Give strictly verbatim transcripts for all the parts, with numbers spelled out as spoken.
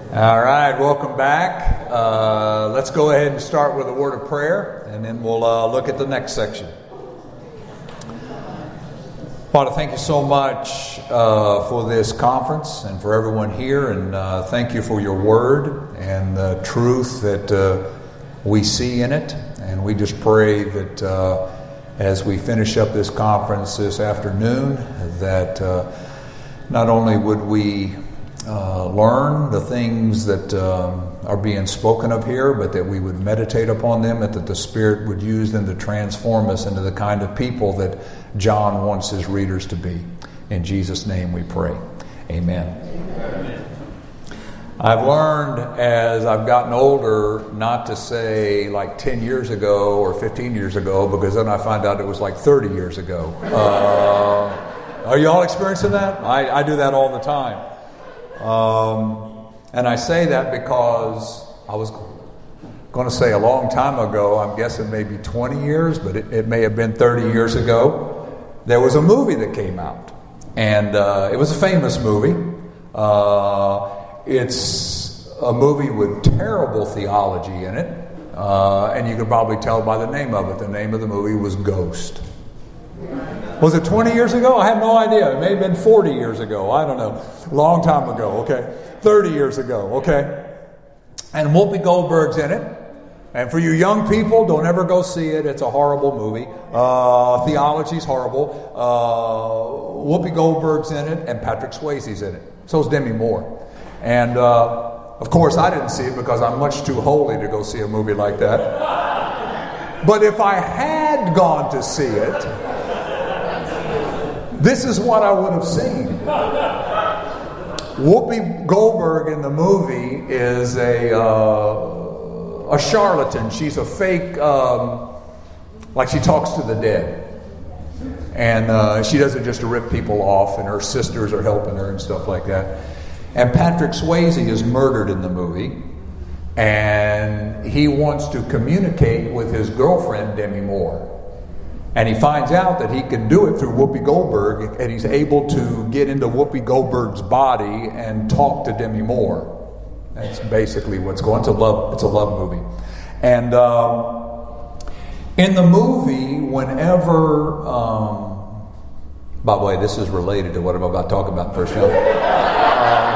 All right, welcome back. Uh, let's go ahead and start with a word of prayer, and then we'll uh, look at the next section. Father, thank you so much uh, for this conference and for everyone here, and uh, thank you for your word and the truth that uh, we see in it. And we just pray that uh, as we finish up this conference this afternoon, that uh, not only would we Uh, learn the things that um, are being spoken of here, but that we would meditate upon them, and that the Spirit would use them to transform us into the kind of people that John wants his readers to be. In Jesus' name we pray. Amen. Amen. I've learned as I've gotten older not to say like ten years ago or fifteen years ago, because then I find out it was like thirty years ago. Uh, are you all experiencing that? I, I do that all the time. Um, and I say that because I was going to say a long time ago, I'm guessing maybe twenty years, but it, it may have been thirty years ago, there was a movie that came out. And uh, it was a famous movie. Uh, it's a movie with terrible theology in it. Uh, and you can probably tell by the name of it. The name of the movie was Ghost. Was it twenty years ago? I have no idea. It may have been forty years ago. I don't know. Long time ago, okay? thirty years ago, okay? And Whoopi Goldberg's in it. And for you young people, don't ever go see it. It's a horrible movie. Uh, theology's horrible. Uh, Whoopi Goldberg's in it, and Patrick Swayze's in it. So is Demi Moore. And, uh, of course, I didn't see it because I'm much too holy to go see a movie like that. But if I had gone to see it, this is what I would have seen. Whoopi Goldberg in the movie is a uh, a charlatan. She's a fake, um, like she talks to the dead. And uh, she does it just to rip people off, and her sisters are helping her and stuff like that. And Patrick Swayze is murdered in the movie, and he wants to communicate with his girlfriend, Demi Moore. And he finds out that he can do it through Whoopi Goldberg, and he's able to get into Whoopi Goldberg's body and talk to Demi Moore. That's basically what's going on. It's a love, it's a love movie. And um, in the movie, whenever, um, by the way, this is related to what I'm about to talk about in First John. Uh,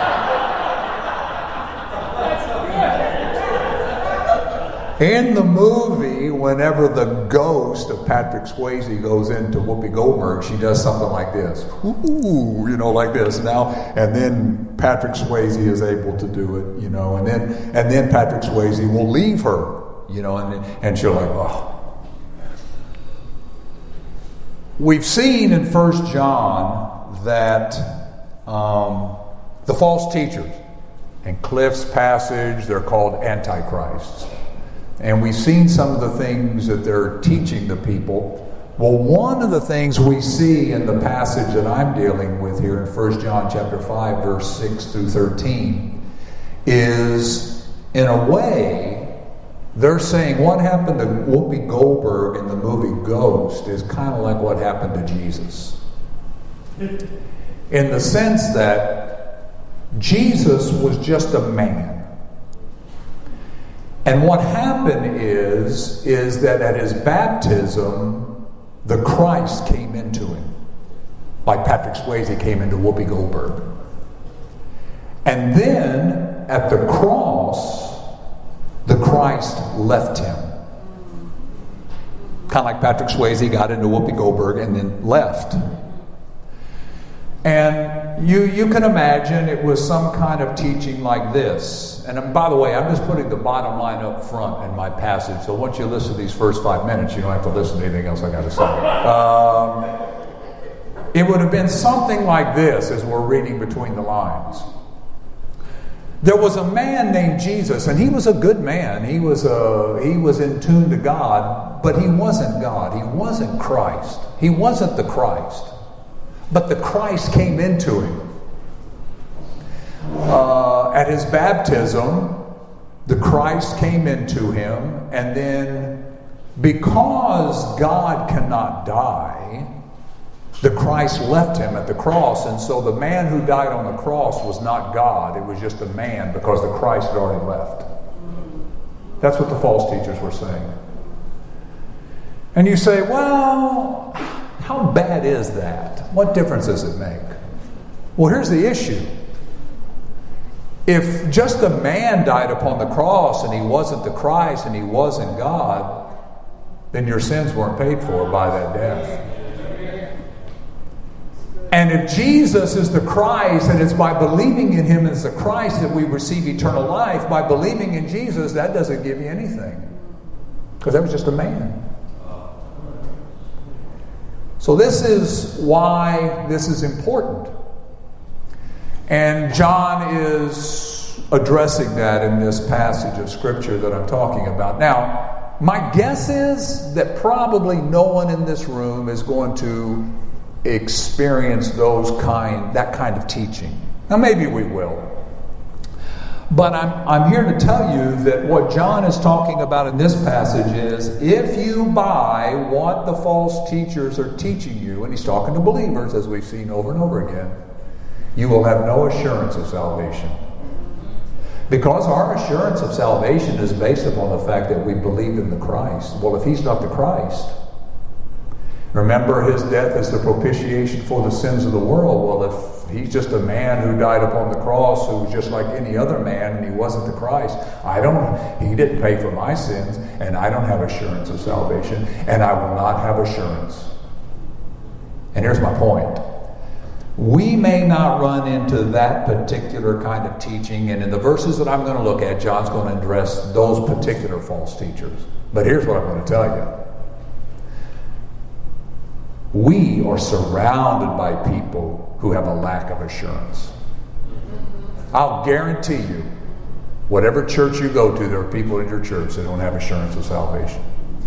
In the movie, whenever the ghost of Patrick Swayze goes into Whoopi Goldberg, she does something like this. Ooh, you know, like this now. And then Patrick Swayze is able to do it, you know. And then and then Patrick Swayze will leave her, you know, and and she'll like, oh. We've seen in First John that um, the false teachers, in Cliff's passage, they're called antichrists. And we've seen some of the things that they're teaching the people. Well, one of the things we see in the passage that I'm dealing with here in First John chapter five, verse six through thirteen, is, in a way, they're saying what happened to Whoopi Goldberg in the movie Ghost is kind of like what happened to Jesus. In the sense that Jesus was just a man. And what happened is, is that at his baptism, the Christ came into him. Like Patrick Swayze came into Whoopi Goldberg. And then, at the cross, the Christ left him. Kind of like Patrick Swayze got into Whoopi Goldberg and then left. And you you can imagine it was some kind of teaching like this. And by the way, I'm just putting the bottom line up front in my passage. So once you listen to these first five minutes, you don't have to listen to anything else I got to say. Um, it would have been something like this as we're reading between the lines. There was a man named Jesus, and he was a good man. He was a, he was in tune to God, but he wasn't God. He wasn't Christ. He wasn't the Christ. But the Christ came into him. Uh, at his baptism, the Christ came into him, and then because God cannot die, The Christ left him at the cross, and so the man who died on the cross was not God. It was just a man because the Christ had already left. That's what the false teachers were saying. And you say, well, how bad is that? What difference does it make? Well, here's the issue. If just a man died upon the cross and he wasn't the Christ and he wasn't God, then your sins weren't paid for by that death. And if Jesus is the Christ, and it's by believing in him as the Christ that we receive eternal life, by believing in Jesus, that doesn't give you anything. Because that was just a man. So this is why this is important. And John is addressing that in this passage of Scripture that I'm talking about. Now, my guess is that probably no one in this room is going to experience those kind that kind of teaching. Now maybe we will. But I'm I'm here to tell you that what John is talking about in this passage is if you buy what the false teachers are teaching you, and he's talking to believers as we've seen over and over again, you will have no assurance of salvation. Because our assurance of salvation is based upon the fact that we believe in the Christ. Well, if he's not the Christ, remember, his death is the propitiation for the sins of the world. Well, if he's just a man who died upon the cross, who was just like any other man, and he wasn't the Christ, I don't. He didn't pay for my sins, and I don't have assurance of salvation, and I will not have assurance. And here's my point. We may not run into that particular kind of teaching, and in the verses that I'm going to look at, John's going to address those particular false teachers. But here's what I'm going to tell you. We are surrounded by people who have a lack of assurance. I'll guarantee you, whatever church you go to, there are people in your church that don't have assurance of salvation.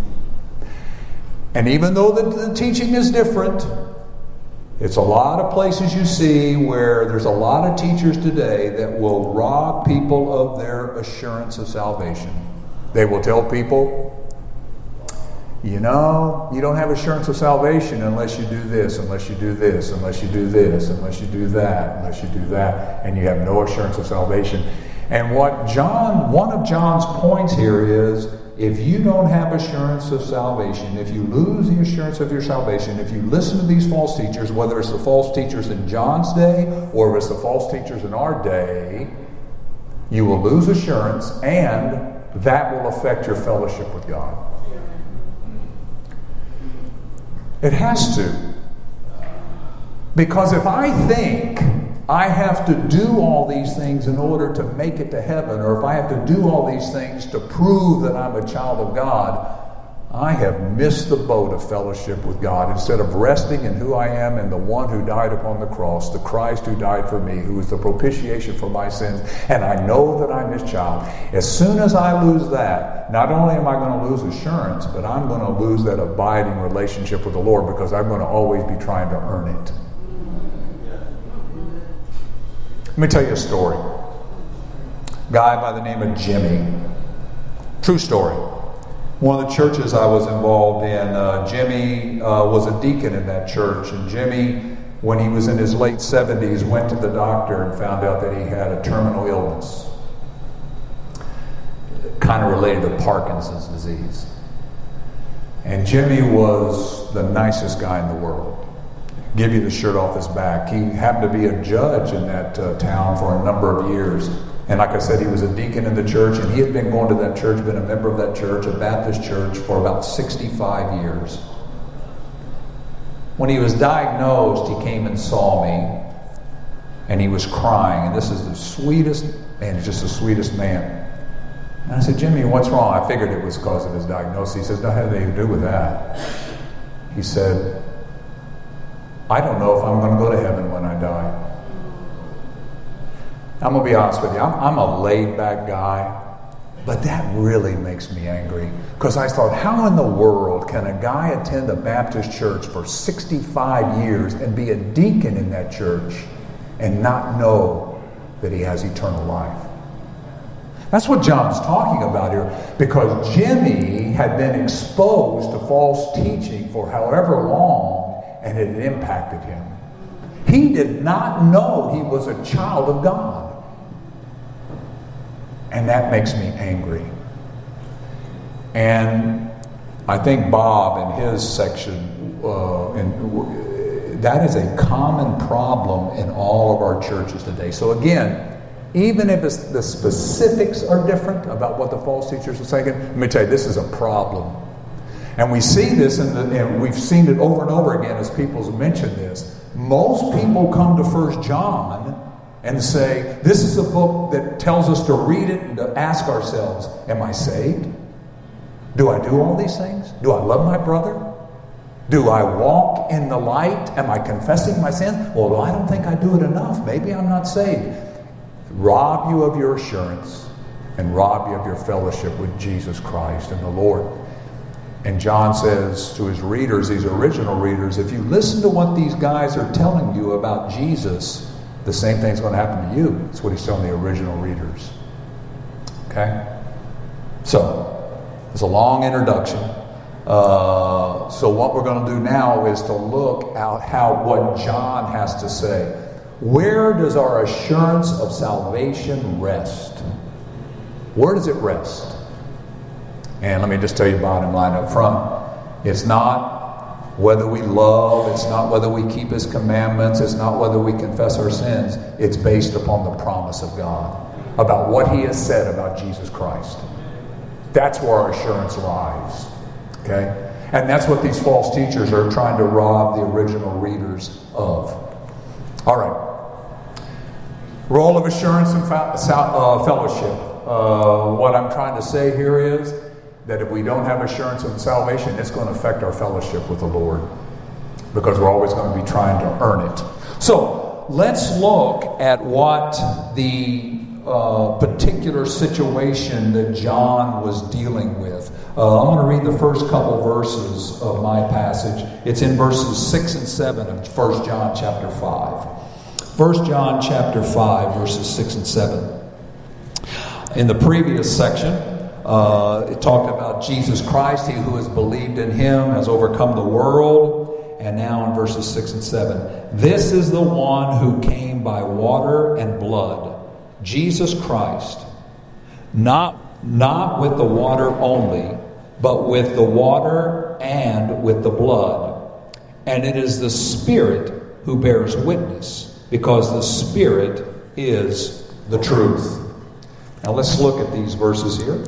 And even though the, the teaching is different, it's a lot of places you see where there's a lot of teachers today that will rob people of their assurance of salvation. They will tell people, you know, you don't have assurance of salvation unless you do this, unless you do this, unless you do this, unless you do that, unless you do that, and you have no assurance of salvation. And what John, one of John's points here is, if you don't have assurance of salvation, if you lose the assurance of your salvation, if you listen to these false teachers, whether it's the false teachers in John's day or if it's the false teachers in our day, you will lose assurance, and that will affect your fellowship with God. It has to. Because if I think I have to do all these things in order to make it to heaven, or if I have to do all these things to prove that I'm a child of God, I have missed the boat of fellowship with God. Instead of resting in who I am and the one who died upon the cross, the Christ who died for me, who is the propitiation for my sins, and I know that I'm his child. As soon as I lose that, not only am I going to lose assurance, but I'm going to lose that abiding relationship with the Lord, because I'm going to always be trying to earn it. Let me tell you a story. A guy by the name of Jimmy. True story. One of the churches I was involved in, uh, Jimmy uh, was a deacon in that church. And Jimmy, when he was in his late seventies, went to the doctor and found out that he had a terminal illness. Kind of related to Parkinson's disease. And Jimmy was the nicest guy in the world. Give you the shirt off his back. He happened to be a judge in that uh, town for a number of years. And like I said, he was a deacon in the church, and he had been going to that church, been a member of that church, a Baptist church, for about sixty-five years. When he was diagnosed, he came and saw me, and he was crying. And this is the sweetest, man, he's just the sweetest man. And I said, Jimmy, what's wrong? I figured it was because of his diagnosis. He says, no, had anything to do with that. He said, I don't know if I'm going to go to heaven when I die. I'm going to be honest with you. I'm, I'm a laid-back guy, but that really makes me angry. Because I thought, how in the world can a guy attend a Baptist church for sixty-five years and be a deacon in that church and not know that he has eternal life? That's what John's talking about here. Because Jimmy had been exposed to false teaching for however long, and it impacted him. He did not know he was a child of God. And that makes me angry. And I think Bob in his section, uh, in, that is a common problem in all of our churches today. So again, even if it's, the specifics are different about what the false teachers are saying, let me tell you, this is a problem. And we see this, in the, and we've seen it over and over again as people mention this. Most people come to First John and say, this is a book that tells us to read it and to ask ourselves, am I saved? Do I do all these things? Do I love my brother? Do I walk in the light? Am I confessing my sin? Well, I don't think I do it enough. Maybe I'm not saved. Rob you of your assurance and rob you of your fellowship with Jesus Christ and the Lord. And John says to his readers, these original readers, if you listen to what these guys are telling you about Jesus, the same thing's going to happen to you. That's what he's telling the original readers. Okay? So, it's a long introduction. Uh, so what we're going to do now is to look at how what John has to say. Where does our assurance of salvation rest? Where does it rest? And let me just tell you bottom line up front. It's not whether we love, it's not whether we keep his commandments, it's not whether we confess our sins. It's based upon the promise of God about what he has said about Jesus Christ. That's where our assurance lies. Okay? And that's what these false teachers are trying to rob the original readers of. All right. Role of assurance and fa- uh, fellowship. Uh, what I'm trying to say here is that if we don't have assurance of salvation, it's going to affect our fellowship with the Lord, because we're always going to be trying to earn it. So let's look at what the uh, particular situation that John was dealing with. Uh, I'm going to read the first couple verses of my passage. It's in verses six and seven of First John chapter five. First John chapter five, verses six and seven. In the previous section, uh, it talked about Jesus Christ. He who has believed in him has overcome the world. And now in verses six and seven, this is the one who came by water and blood, Jesus Christ, not, not with the water only, but with the water and with the blood. And it is the Spirit who bears witness, because the Spirit is the truth. Now let's look at these verses here.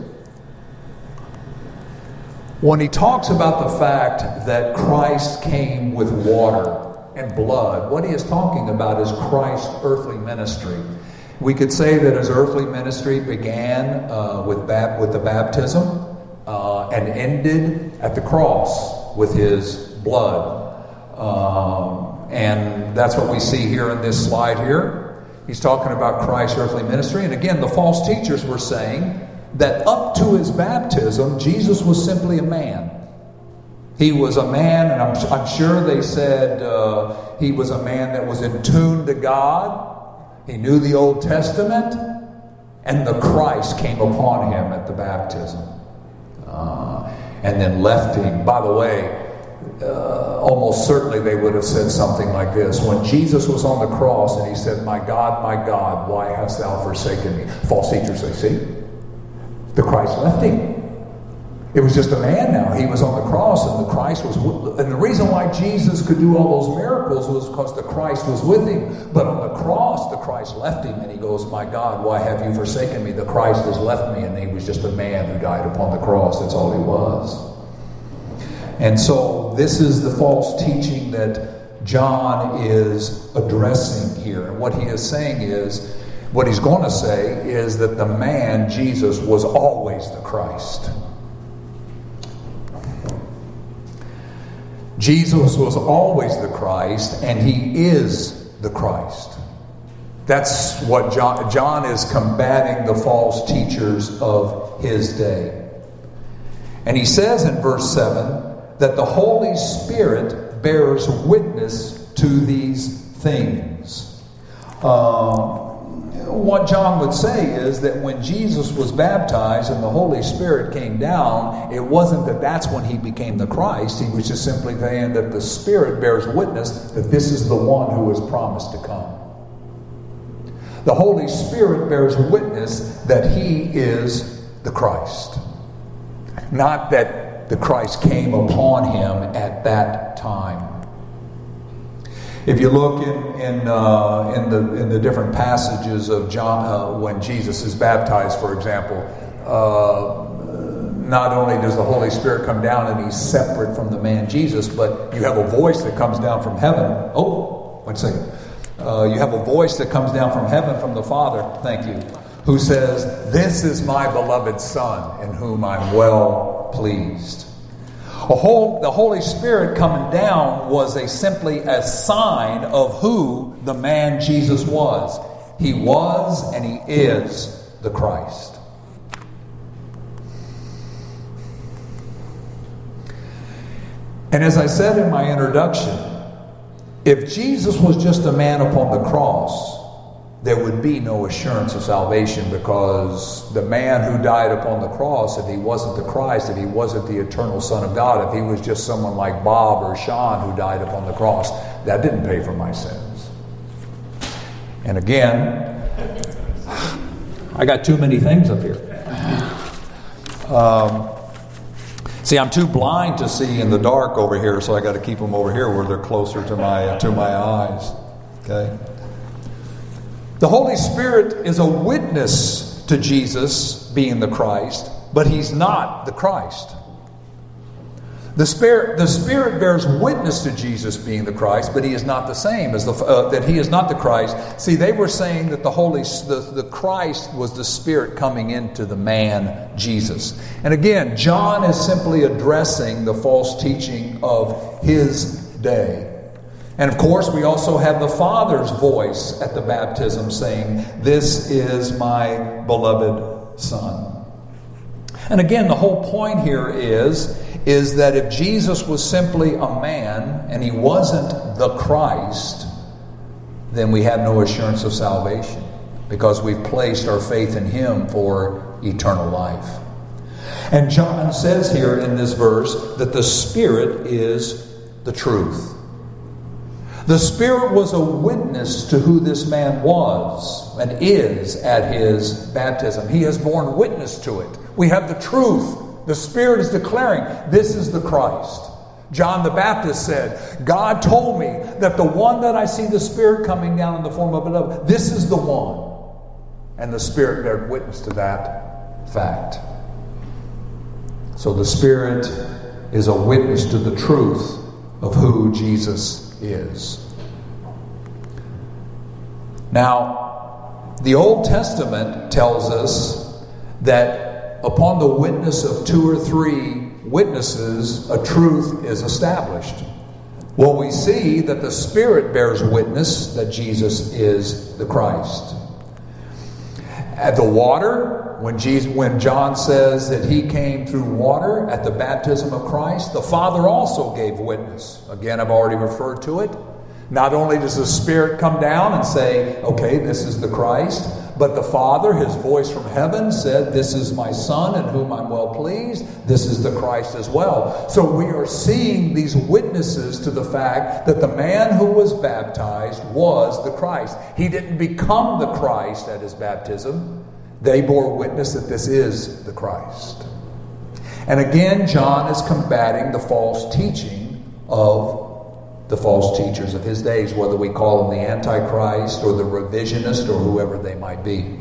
When he talks about the fact that Christ came with water and blood, what he is talking about is Christ's earthly ministry. We could say that his earthly ministry began uh, with, bap- with the baptism uh, and ended at the cross with his blood. Um, and that's what we see here in this slide here. He's talking about Christ's earthly ministry. And again, the false teachers were saying that up to his baptism, Jesus was simply a man. He was a man, and I'm, I'm sure they said uh, he was a man that was in tune to God. He knew the Old Testament, and the Christ came upon him at the baptism. Uh, and then left him. By the way, uh, almost certainly they would have said something like this. When Jesus was on the cross and he said, "My God, my God, why hast thou forsaken me?" False teachers say, see? The Christ left him. It was just a man now. He was on the cross, and the Christ was with, and the reason why Jesus could do all those miracles was because the Christ was with him. But on the cross, the Christ left him, and he goes, "My God, why have you forsaken me?" The Christ has left me, and he was just a man who died upon the cross. That's all he was. And so this is the false teaching that John is addressing here. And what he is saying is, what he's going to say is that the man, Jesus, was always the Christ. Jesus was always the Christ, and he is the Christ. That's what John, John is combating the false teachers of his day. And he says in verse seven that the Holy Spirit bears witness to these things. Um, what John would say is that when Jesus was baptized and the Holy Spirit came down, it wasn't that that's when he became the Christ. He was just simply saying that the Spirit bears witness that this is the one who was promised to come. The Holy Spirit bears witness that he is the Christ. Not that the Christ came upon him at that time. If you look in in, uh, in the in the different passages of John, uh, when Jesus is baptized, for example, uh, not only does the Holy Spirit come down and he's separate from the man Jesus, but you have a voice that comes down from heaven. Oh, one second. Uh, you have a voice that comes down from heaven from the Father. Thank you. Who says, "This is my beloved Son, in whom I'm well pleased." A whole, the Holy Spirit coming down was a simply a sign of who the man Jesus was. He was and he is the Christ. And as I said in my introduction, if Jesus was just a man upon the cross, there would be no assurance of salvation, because the man who died upon the cross, if he wasn't the Christ, if he wasn't the eternal Son of God, if he was just someone like Bob or Sean who died upon the cross, that didn't pay for my sins. And again, I got too many things up here. Um, see, I'm too blind to see in the dark over here, so I got to keep them over here where they're closer to my to my eyes. Okay. The Holy Spirit is a witness to Jesus being the Christ, but he's not the Christ. The Spirit, the Spirit bears witness to Jesus being the Christ, but he is not the same as the uh, that he is not the Christ. See, they were saying that the Holy the, the Christ was the Spirit coming into the man Jesus. And again, John is simply addressing the false teaching of his day. And of course, we also have the Father's voice at the baptism saying, "This is my beloved Son." And again, the whole point here is, is that if Jesus was simply a man and he wasn't the Christ, then we have no assurance of salvation, because we've placed our faith in him for eternal life. And John says here in this verse that the Spirit is the truth. The Spirit was a witness to who this man was and is at his baptism. He has borne witness to it. We have the truth. The Spirit is declaring, this is the Christ. John the Baptist said, "God told me that the one that I see the Spirit coming down in the form of a dove, this is the one." And the Spirit bear witness to that fact. So the Spirit is a witness to the truth of who Jesus is. Now, the Old Testament tells us that upon the witness of two or three witnesses, a truth is established. Well, we see that the Spirit bears witness that Jesus is the Christ. At the water, when Jesus, when John says that he came through water at the baptism of Christ, the Father also gave witness. Again, I've already referred to it. Not only does the Spirit come down and say, "Okay, this is the Christ," but the Father, his voice from heaven, said, "This is my Son in whom I'm well pleased." This is the Christ as well. So we are seeing these witnesses to the fact that the man who was baptized was the Christ. He didn't become the Christ at his baptism. They bore witness that this is the Christ. And again, John is combating the false teaching of the false teachers of his days, whether we call them the Antichrist or the revisionist or whoever they might be.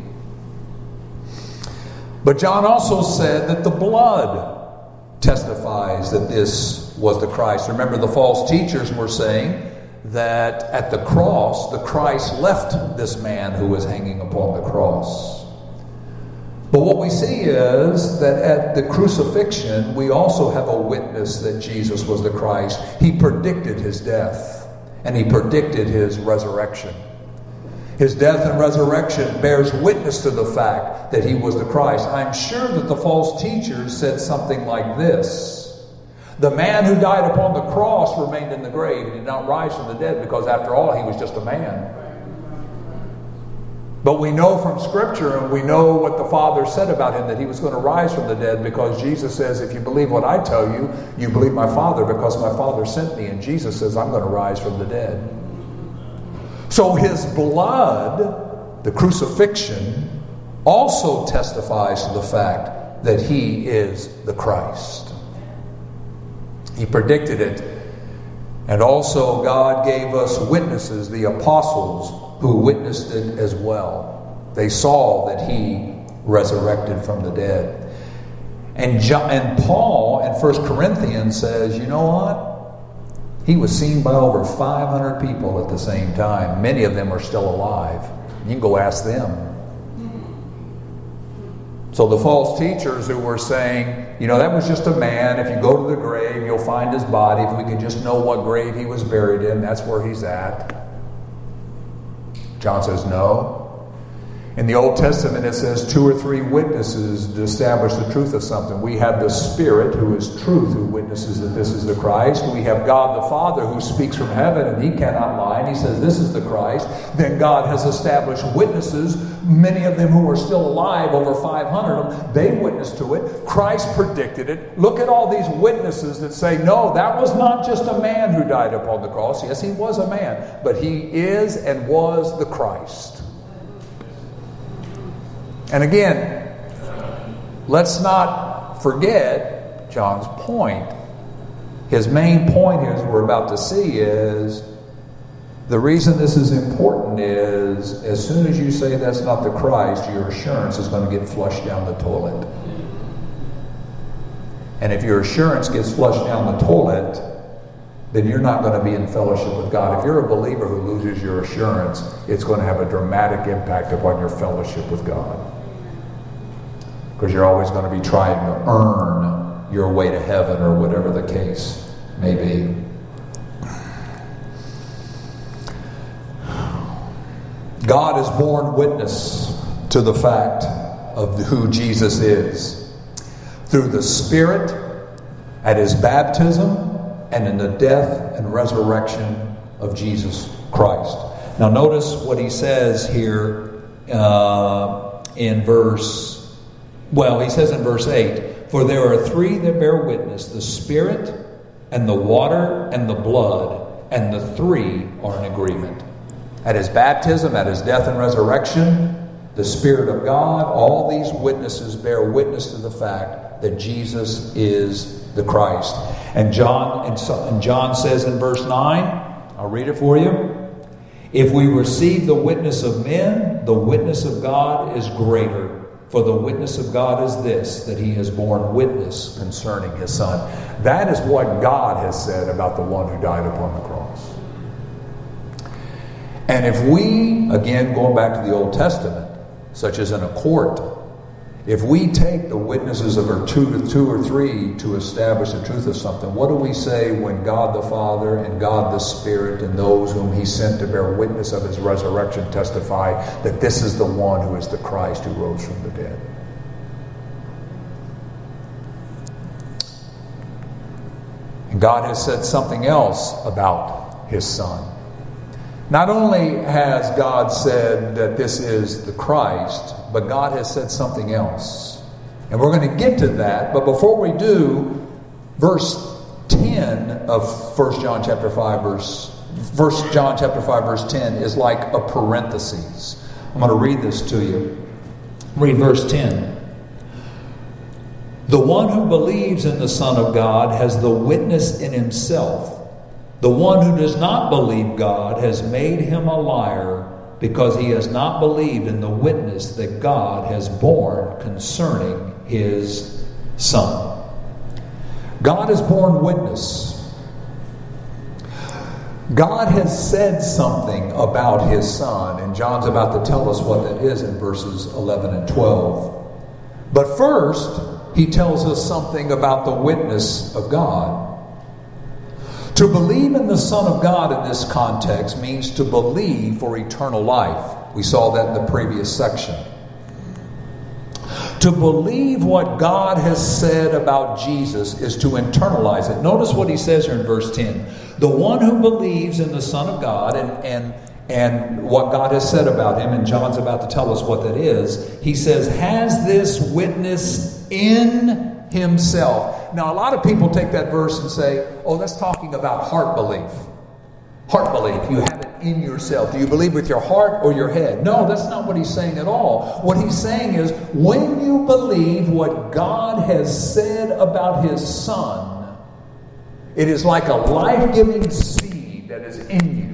But John also said that the blood testifies that this was the Christ. Remember, the false teachers were saying that at the cross, the Christ left this man who was hanging upon the cross. But what we see is that at the crucifixion, we also have a witness that Jesus was the Christ. He predicted his death, and he predicted his resurrection. His death and resurrection bears witness to the fact that he was the Christ. I'm sure that the false teachers said something like this: "The man who died upon the cross remained in the grave. He did not rise from the dead, because after all, he was just a man." But we know from Scripture, and we know what the Father said about him, that he was going to rise from the dead, because Jesus says, if you believe what I tell you, you believe my Father, because my Father sent me. And Jesus says, I'm going to rise from the dead. So his blood, the crucifixion, also testifies to the fact that he is the Christ. He predicted it. And also God gave us witnesses, the apostles, who witnessed it as well. They saw that he resurrected from the dead. And John, and Paul in First Corinthians says, you know what? He was seen by over five hundred people at the same time. Many of them are still alive. You can go ask them. So the false teachers who were saying, you know, that was just a man. If you go to the grave, you'll find his body. If we could just know what grave he was buried in, that's where he's at. John says no. In the Old Testament it says two or three witnesses to establish the truth of something. We have the Spirit, who is truth, who witnesses that this is the Christ. We have God the Father, who speaks from heaven, and he cannot lie, and he says this is the Christ. Then God has established witnesses, many of them who are still alive, over five hundred of them. They witnessed to it. Christ predicted it. Look at all these witnesses that say, no, that was not just a man who died upon the cross. Yes, he was a man, but he is and was the Christ. And again, let's not forget John's point. His main point here, as we're about to see, is the reason this is important is as soon as you say that's not the Christ, your assurance is going to get flushed down the toilet. And if your assurance gets flushed down the toilet, then you're not going to be in fellowship with God. If you're a believer who loses your assurance, it's going to have a dramatic impact upon your fellowship with God. Because you're always going to be trying to earn your way to heaven, or whatever the case may be. God has borne witness to the fact of who Jesus is through the Spirit at his baptism and in the death and resurrection of Jesus Christ. Now notice what he says here uh, in verse Well, he says in verse eight, for there are three that bear witness, the Spirit and the water and the blood, and the three are in agreement. At his baptism, at his death and resurrection, the Spirit of God, all these witnesses bear witness to the fact that Jesus is the Christ. And John, and, so, and John says in verse nine, I'll read it for you. If we receive the witness of men, the witness of God is greater. For the witness of God is this, that he has borne witness concerning his Son. That is what God has said about the one who died upon the cross. And if we, again, going back to the Old Testament, such as in a court, if we take the witnesses of our two, two or three to establish the truth of something, what do we say when God the Father and God the Spirit and those whom he sent to bear witness of his resurrection testify that this is the one who is the Christ who rose from the dead? And God has said something else about his Son. Not only has God said that this is the Christ, but God has said something else. And we're going to get to that. But before we do, verse ten of First John chapter five, verse First John chapter five, verse ten is like a parenthesis. I'm going to read this to you. Read verse ten. The one who believes in the Son of God has the witness in himself. The one who does not believe God has made him a liar, because he has not believed in the witness that God has borne concerning his Son. God has borne witness. God has said something about his Son, and John's about to tell us what that is in verses eleven and twelve. But first, he tells us something about the witness of God. To believe in the Son of God in this context means to believe for eternal life. We saw that in the previous section. To believe what God has said about Jesus is to internalize it. Notice what he says here in verse ten. The one who believes in the Son of God, and, and and what God has said about him, and John's about to tell us what that is. He says, has this witness in himself. Now, a lot of people take that verse and say, oh, that's talking about heart belief. Heart belief. You have it in yourself. Do you believe with your heart or your head? No, that's not what he's saying at all. What he's saying is, when you believe what God has said about his Son, it is like a life-giving seed that is in you.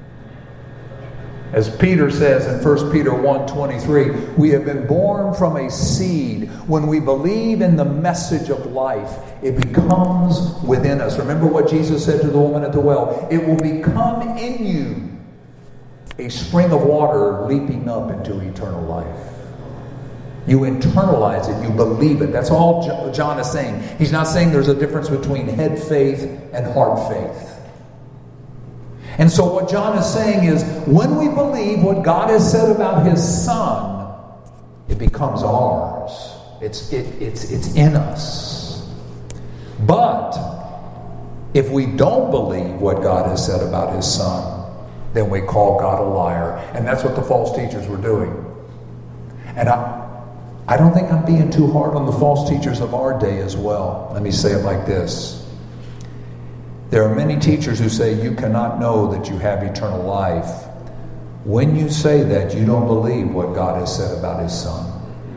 As Peter says in First Peter one twenty-three, we have been born from a seed. When we believe in the message of life, it becomes within us. Remember what Jesus said to the woman at the well. It will become in you a spring of water leaping up into eternal life. You internalize it. You believe it. That's all John is saying. He's not saying there's a difference between head faith and heart faith. And so what John is saying is, when we believe what God has said about his Son, it becomes ours. It's, it, it's, it's in us. But if we don't believe what God has said about his Son, then we call God a liar. And that's what the false teachers were doing. And I, I don't think I'm being too hard on the false teachers of our day as well. Let me say it like this. There are many teachers who say you cannot know that you have eternal life. When you say that, you don't believe what God has said about his Son.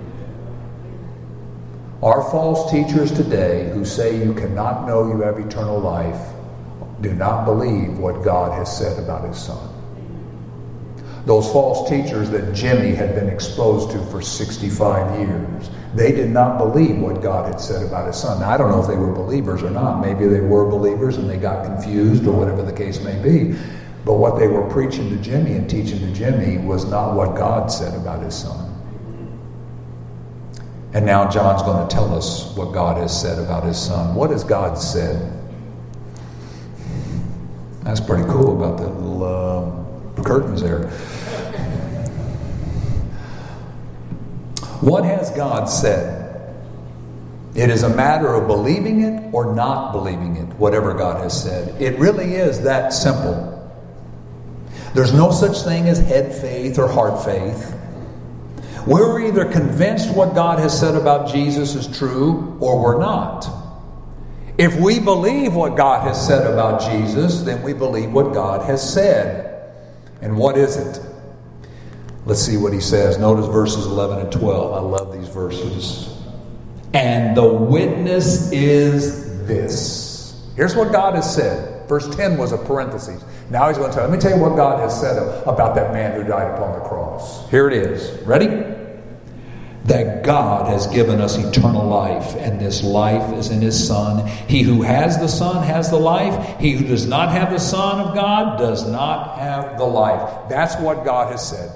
Our false teachers today who say you cannot know you have eternal life do not believe what God has said about his Son. Those false teachers that Jimmy had been exposed to for sixty-five years, they did not believe what God had said about his Son. Now, I don't know if they were believers or not. Maybe they were believers and they got confused or whatever the case may be. But what they were preaching to Jimmy and teaching to Jimmy was not what God said about his Son. And now John's going to tell us what God has said about his Son. What has God said? That's pretty cool about that little uh, curtains there. What has God said? It is a matter of believing it or not believing it, whatever God has said. It really is that simple. There's no such thing as head faith or heart faith. We're either convinced what God has said about Jesus is true or we're not. If we believe what God has said about Jesus, then we believe what God has said. And what is it? Let's see what he says. Notice verses eleven and twelve. I love these verses. And the witness is this. Here's what God has said. Verse ten was a parenthesis. Now he's going to tell you. Let me tell you what God has said about that man who died upon the cross. Here it is. Ready? That God has given us eternal life, and this life is in his Son. He who has the Son has the life. He who does not have the Son of God does not have the life. That's what God has said.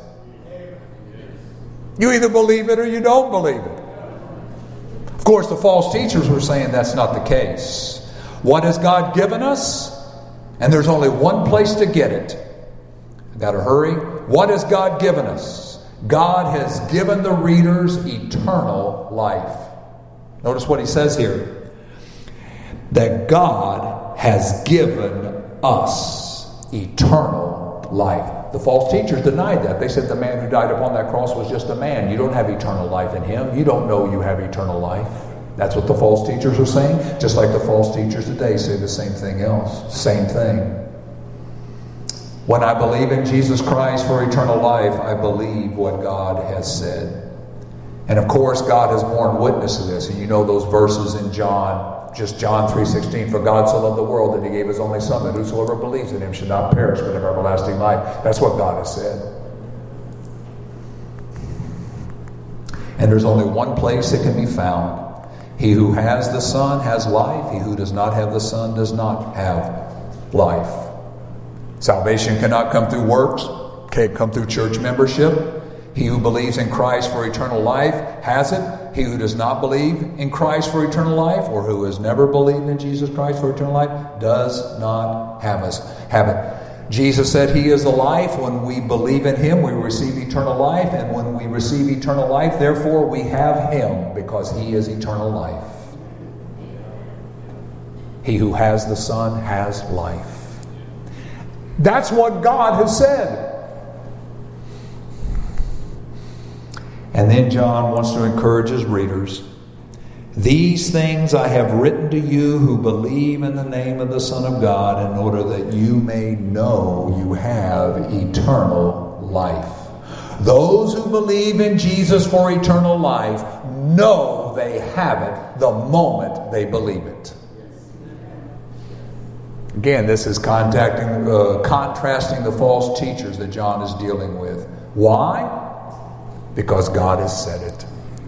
You either believe it or you don't believe it. Of course, the false teachers were saying that's not the case. What has God given us? And there's only one place to get it. I've got to hurry. What has God given us? God has given the readers eternal life. Notice what he says here. That God has given us eternal life. The false teachers denied that. They said the man who died upon that cross was just a man. You don't have eternal life in him. You don't know you have eternal life. That's what the false teachers are saying. Just like the false teachers today say the same thing else. Same thing. When I believe in Jesus Christ for eternal life, I believe what God has said. And of course, God has borne witness to this. And you know those verses in John, just John three sixteen. For God so loved the world that he gave his only Son, that whosoever believes in him should not perish but have everlasting life. That's what God has said. And there's only one place it can be found. He who has the Son has life. He who does not have the Son does not have life. Salvation cannot come through works, can't come through church membership. He who believes in Christ for eternal life has it. He who does not believe in Christ for eternal life, or who has never believed in Jesus Christ for eternal life, does not have us have it. Jesus said he is the life. When we believe in him, we receive eternal life. And when we receive eternal life, therefore we have him, because he is eternal life. He who has the Son has life. That's what God has said. And then John wants to encourage his readers. These things I have written to you who believe in the name of the Son of God, in order that you may know you have eternal life. Those who believe in Jesus for eternal life know they have it the moment they believe it. Again, this is contacting, uh, contrasting the false teachers that John is dealing with. Why? Because God has said it.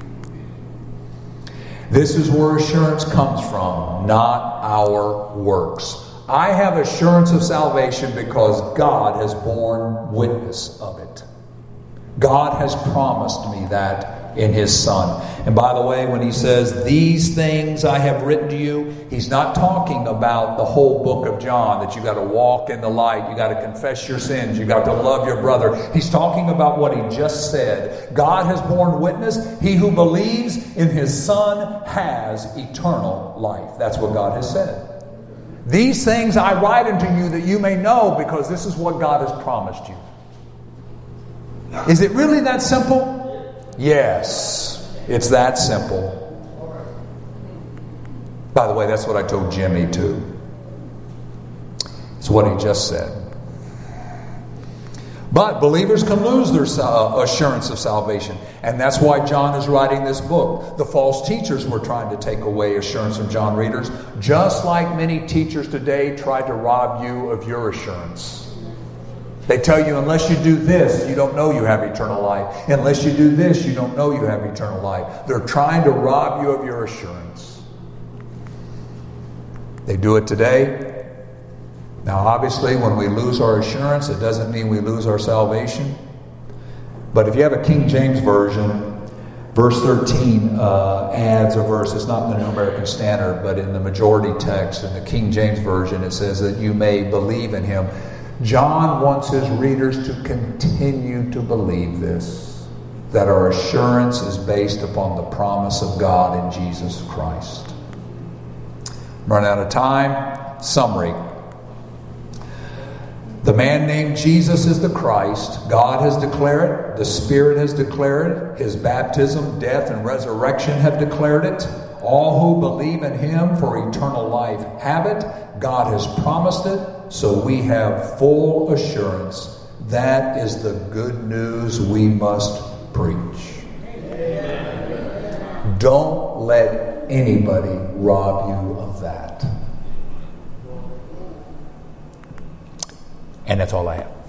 This is where assurance comes from, not our works. I have assurance of salvation because God has borne witness of it. God has promised me that in His Son. And by the way, when He says, these things I have written to you, He's not talking about the whole book of John, that you got to walk in the light, you got to confess your sins, you got to love your brother. He's talking about what He just said. God has borne witness. He who believes in His Son has eternal life. That's what God has said. These things I write unto you that you may know, because this is what God has promised you. Is it really that simple? Yes, it's that simple. By the way, that's what I told Jimmy too. It's what he just said. But believers can lose their assurance of salvation. And that's why John is writing this book. The false teachers were trying to take away assurance from John readers, just like many teachers today try to rob you of your assurance. They tell you, unless you do this, you don't know you have eternal life. Unless you do this, you don't know you have eternal life. They're trying to rob you of your assurance. They do it today. Now, obviously, when we lose our assurance, it doesn't mean we lose our salvation. But if you have a King James Version, verse thirteen uh, adds a verse. It's not in the New American Standard, but in the majority text, in the King James Version, it says that you may believe in Him. John wants his readers to continue to believe this, that our assurance is based upon the promise of God in Jesus Christ. Run out of time. Summary. The man named Jesus is the Christ. God has declared it. The Spirit has declared it. His baptism, death, and resurrection have declared it. All who believe in Him for eternal life have it. God has promised it. So we have full assurance. That is the good news we must preach. Amen. Don't let anybody rob you of that. And that's all I have.